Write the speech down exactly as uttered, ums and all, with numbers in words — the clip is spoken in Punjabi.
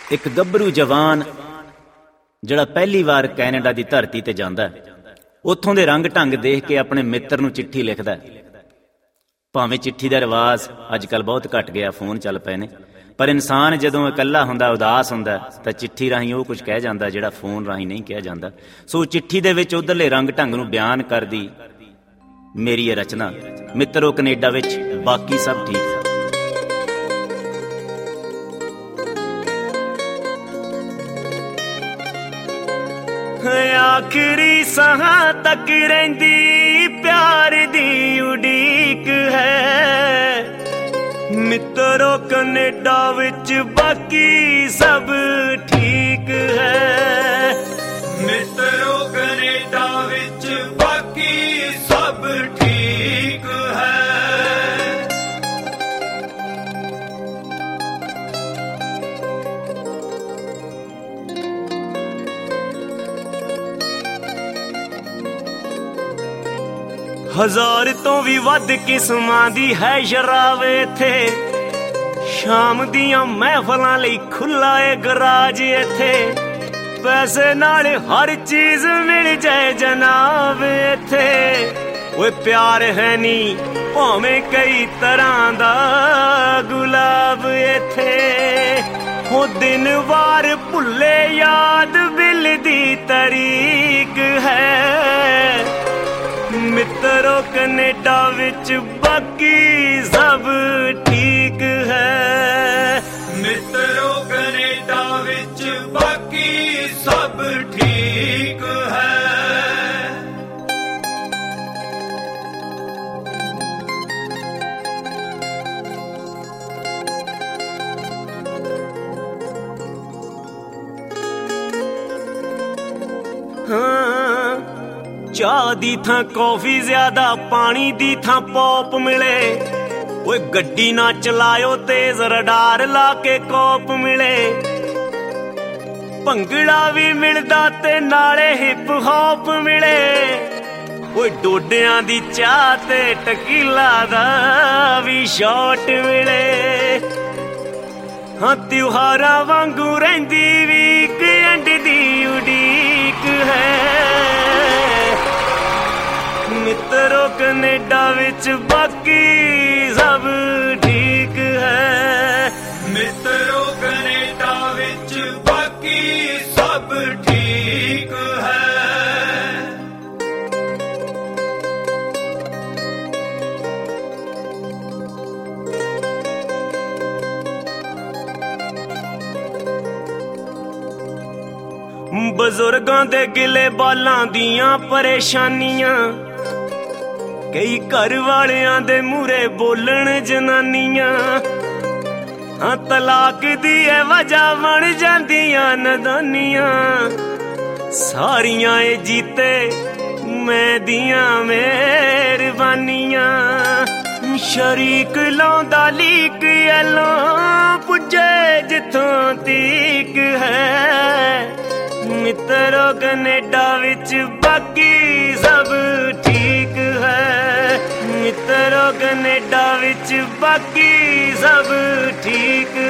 एक गभरू जवान ਜਿਹੜਾ ਪਹਿਲੀ ਵਾਰ ਕੈਨੇਡਾ ਦੀ ਧਰਤੀ ਤੇ ਜਾਂਦਾ ਉੱਥੋਂ ਦੇ ਰੰਗ ਢੰਗ ਦੇਖ ਕੇ ਆਪਣੇ ਮਿੱਤਰ ਨੂੰ ਚਿੱਠੀ ਲਿਖਦਾ। ਭਾਵੇਂ ਚਿੱਠੀ ਦਾ ਰਿਵਾਜ਼ ਅੱਜ ਕੱਲ੍ਹ ਬਹੁਤ ਘੱਟ ਗਿਆ, ਫੋਨ ਚੱਲ ਪਏ ਨੇ, ਪਰ ਇਨਸਾਨ ਜਦੋਂ ਇਕੱਲਾ ਹੁੰਦਾ, ਉਦਾਸ ਹੁੰਦਾ, ਤਾਂ ਚਿੱਠੀ ਰਾਹੀਂ ਉਹ ਕੁਝ ਕਹਿ ਜਾਂਦਾ ਜਿਹੜਾ ਫੋਨ ਰਾਹੀਂ ਨਹੀਂ ਕਿਹਾ ਜਾਂਦਾ। ਸੋ ਚਿੱਠੀ ਦੇ ਵਿੱਚ ਉੱਧਰਲੇ ਰੰਗ ਢੰਗ ਨੂੰ ਬਿਆਨ ਕਰਦੀ ਮੇਰੀ ਇਹ ਰਚਨਾ। ਮਿੱਤਰੋ ਕੈਨੇਡਾ ਵਿੱਚ ਬਾਕੀ ਸਭ ਠੀਕ ਹੈ। आखिरी सहा तक रहिंदी प्यार दी उड़ीक है मित्रो कनेडा विच बाकी सब ठीक है। मित्रो कनेडा विच बाकी सब ठीक है। ਹਜ਼ਾਰ ਤੋਂ ਵੀ ਵੱਧ ਕਿਸਮਾਂ ਦੀ ਹੈ ਸ਼ਰਾਬ ਇੱਥੇ, ਸ਼ਾਮ ਦੀਆਂ ਮਹਿਫਲਾਂ ਲਈ ਖੁੱਲਾ ਏ ਗਰਾਜ ਇੱਥੇ, ਪੈਸੇ ਨਾਲ ਹਰ ਚੀਜ਼ ਮਿਲ ਜਾਏ ਜਨਾਬ ਇੱਥੇ। ਓਏ ਪਿਆਰ ਹੈ ਨੀ ਭਾਵੇਂ ਕਈ ਤਰ੍ਹਾਂ ਦਾ ਗੁਲਾਬ ਇੱਥੇ, ਹੋ ਦਿਨ ਵਾਰ ਭੁੱਲੇ ਯਾਦ ਬਿੱਲ ਦੀ ਤਰੀਕ ਹੈ। ਮਿੱਤਰੋ ਕੈਨੇਡਾ ਵਿੱਚ ਬਾਕੀ ਸਭ ਠੀਕ ਹੈ। ਮਿੱਤਰੋ ਕੈਨੇਡਾ ਵਿੱਚ ਬਾਕੀ ਸਭ ਠੀਕ ਹੈ। ਹਾਂ ਚਾਹ ਦੀ ਥਾਂ ਕੌਫੀ ਜ਼ਿਆਦਾ, ਪਾਣੀ ਦੀ ਥਾਂ ਪੌਪ ਮਿਲੇ। ਓਏ ਗੱਡੀ ਨਾ ਚਲਾਇਓ ਤੇਜ਼, ਰਡਾਰ ਲਾ ਕੇ ਕੋਪ ਮਿਲੇ। ਭੰਗੜਾ ਵੀ ਮਿਲਦਾ ਤੇ ਨਾਲੇ ਹਿਪ ਹੌਪ ਮਿਲੇ। ਓਏ ਡੋਡਿਆਂ ਦੀ ਚਾਹ ਤੇ ਟਕੀਲਾ ਦਾ ਵੀ ਸ਼ਾਟ ਮਿਲੇ। ਹਾਂ ਤਿਉਹਾਰਾਂ ਵਾਂਗੂ ਰਹਿੰਦੀ ਵੀਕਐਂਡ ਦੀ ਉਡੀਕ ਹੈ। ਮਿੱਤਰੋ ਕੈਨੇਡਾ ਵਿੱਚ ਬਾਕੀ ਸਭ ਠੀਕ ਹੈ। ਮਿੱਤਰੋ ਕੈਨੇਡਾ ਵਿੱਚ ਬਾਕੀ ਸਭ ਠੀਕ ਹੈ। ਬਜ਼ੁਰਗਾਂ ਦੇ ਗਿਲੇ ਬਾਲਾਂ ਦੀਆਂ ਪਰੇਸ਼ਾਨੀਆਂ, ਕਈ ਘਰ ਵਾਲਿਆਂ ਦੇ ਮੂਹਰੇ ਬੋਲਣ ਜਨਾਨੀਆਂ। ਹਾਂ ਤਲਾਕ ਦੀ ਇਹ ਵਜ੍ਹਾ ਬਣ ਜਾਂਦੀਆਂ ਨਦਾਨੀਆਂ। ਸਾਰੀਆਂ ਇਹ ਜੀਤੇ ਮੈਂ ਦੀਆਂ ਮਿਹਰਬਾਨੀਆਂ। ਸ਼ਰੀਕ ਲਾਉਂਦਾ ਲੀਕ ਐਲੋਂ ਪੁੱਜੇ ਜਿੱਥੋਂ ਤੀਕ ਹੈ। ਮਿੱਤਰੋ ਕੈਨੇਡਾ ਵਿੱਚ ਬਾਕੀ ਸਭ ਠੀਕ ਹੈ। ਮਿੱਤਰੋ ਕੈਨੇਡਾ ਵਿੱਚ ਬਾਕੀ ਸਭ ਠੀਕ